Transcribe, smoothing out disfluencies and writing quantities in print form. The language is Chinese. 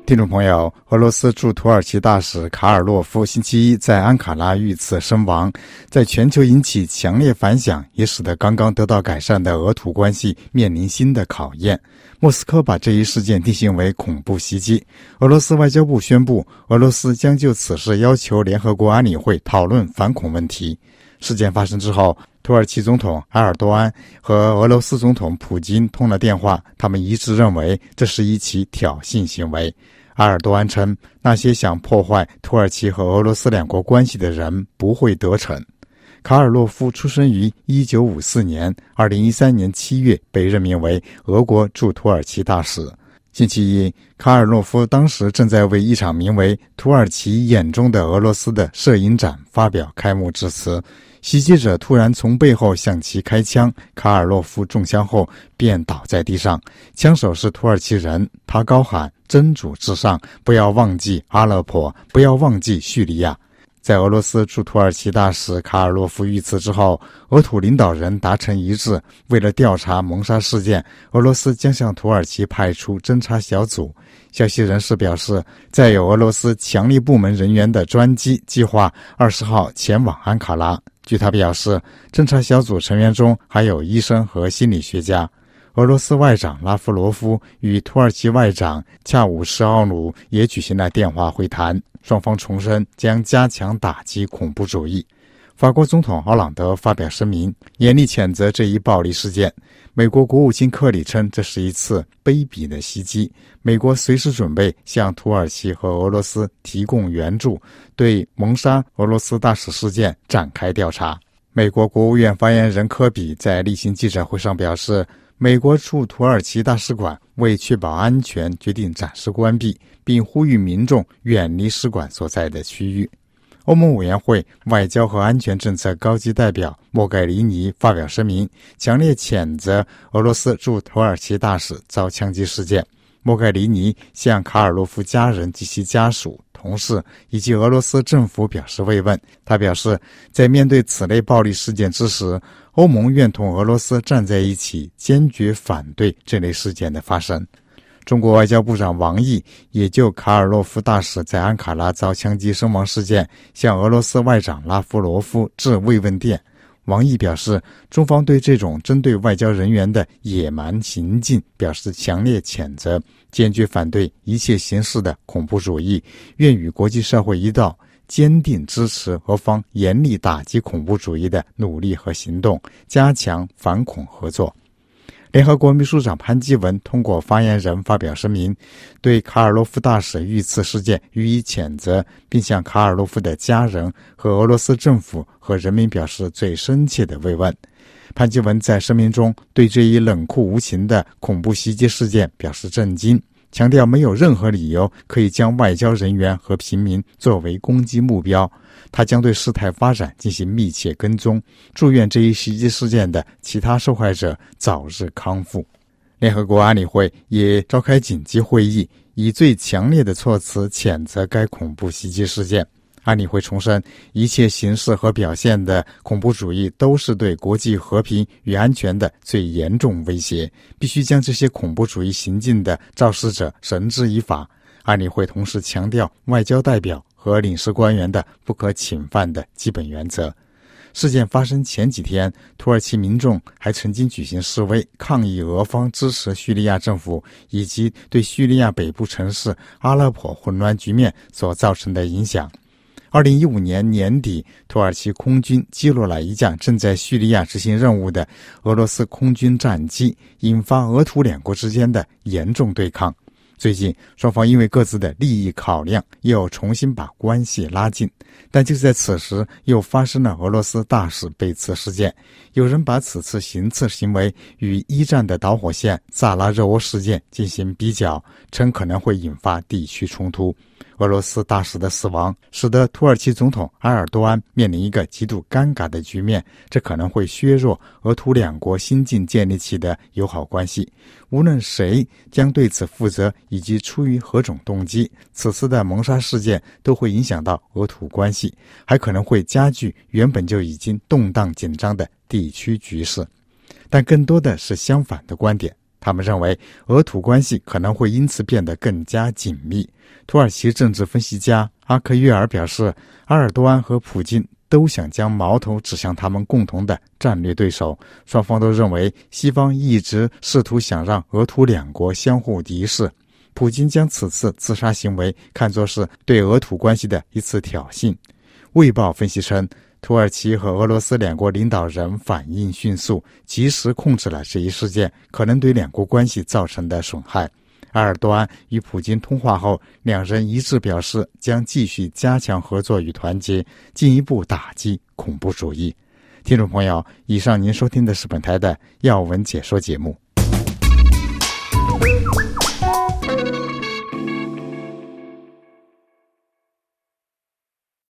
听众朋友，俄罗斯驻土耳其大使卡尔洛夫星期一在安卡拉遇刺身亡，在全球引起强烈反响，也使得刚刚得到改善的俄土关系面临新的考验。莫斯科把这一事件定性为恐怖袭击。俄罗斯外交部宣布，俄罗斯将就此事要求联合国安理会讨论反恐问题。事件发生之后，土耳其总统埃尔多安和俄罗斯总统普京通了电话，他们一致认为这是一起挑衅行为。埃尔多安称，那些想破坏土耳其和俄罗斯两国关系的人不会得逞。卡尔洛夫出生于1954年，2013年7月被任命为俄国驻土耳其大使。星期一，卡尔洛夫当时正在为一场名为《土耳其眼中的俄罗斯》的摄影展发表开幕致辞。袭击者突然从背后向其开枪，卡尔洛夫中枪后便倒在地上。枪手是土耳其人，他高喊真主至上，不要忘记阿勒颇，不要忘记叙利亚。在俄罗斯驻土耳其大使卡尔洛夫遇刺之后，俄土领导人达成一致，为了调查谋杀事件，俄罗斯将向土耳其派出侦察小组。消息人士表示，载有俄罗斯强力部门人员的专机计划20号前往安卡拉。据他表示，侦察小组成员中还有医生和心理学家。俄罗斯外长拉夫罗夫与土耳其外长恰武什奥鲁也举行了电话会谈，双方重申将加强打击恐怖主义。法国总统奥朗德发表声明，严厉谴责这一暴力事件。美国国务卿克里称，这是一次卑鄙的袭击。美国随时准备向土耳其和俄罗斯提供援助，对谋杀俄罗斯大使事件展开调查。美国国务院发言人科比在例行记者会上表示，美国驻土耳其大使馆为确保安全决定暂时关闭，并呼吁民众远离使馆所在的区域。欧盟委员会外交和安全政策高级代表莫盖里尼发表声明，强烈谴责俄罗斯驻土耳其大使遭枪击事件。莫盖里尼向卡尔洛夫家人及其家属、同事以及俄罗斯政府表示慰问。他表示，在面对此类暴力事件之时，欧盟愿同俄罗斯站在一起，坚决反对这类事件的发生。中国外交部长王毅也就卡尔洛夫大使在安卡拉遭枪击身亡事件向俄罗斯外长拉夫罗夫致慰问电。王毅表示，中方对这种针对外交人员的野蛮行径表示强烈谴责，坚决反对一切形式的恐怖主义，愿与国际社会一道坚定支持俄方严厉打击恐怖主义的努力和行动，加强反恐合作。联合国秘书长潘基文通过发言人发表声明，对卡尔洛夫大使遇刺事件予以谴责，并向卡尔洛夫的家人和俄罗斯政府和人民表示最深切的慰问。潘基文在声明中对这一冷酷无情的恐怖袭击事件表示震惊，强调没有任何理由可以将外交人员和平民作为攻击目标。他将对事态发展进行密切跟踪，祝愿这一袭击事件的其他受害者早日康复。联合国安理会也召开紧急会议，以最强烈的措辞谴责该恐怖袭击事件。安理会重申，一切形式和表现的恐怖主义都是对国际和平与安全的最严重威胁，必须将这些恐怖主义行径的肇事者绳之以法。安理会同时强调外交代表和领事官员的不可侵犯的基本原则。事件发生前几天，土耳其民众还曾经举行示威，抗议俄方支持叙利亚政府以及对叙利亚北部城市阿勒颇混乱局面所造成的影响。2015年年底，土耳其空军击落了一架正在叙利亚执行任务的俄罗斯空军战机，引发俄土两国之间的严重对抗。最近，双方因为各自的利益考量，又重新把关系拉近。但就在此时，又发生了俄罗斯大使被刺事件。有人把此次行刺行为与一战的导火线萨拉热窝事件进行比较，称可能会引发地区冲突。俄罗斯大使的死亡使得土耳其总统埃尔多安面临一个极度尴尬的局面，这可能会削弱俄土两国新近建立起的友好关系。无论谁将对此负责以及出于何种动机，此次的谋杀事件都会影响到俄土关系，还可能会加剧原本就已经动荡紧张的地区局势。但更多的是相反的观点。 他们认为俄土关系可能会因此变得更加紧密。土耳其政治分析家阿克约尔表示，埃尔多安和普京都想将矛头指向他们共同的战略对手，双方都认为西方一直试图想让俄土两国相互敌视。普京将此次自杀行为看作是对俄土关系的一次挑衅。卫报分析称，土耳其和俄罗斯两国领导人反应迅速，及时控制了这一事件可能对两国关系造成的损害。埃尔多安与普京通话后，两人一致表示将继续加强合作与团结，进一步打击恐怖主义。听众朋友，以上您收听的是本台的要闻解说节目。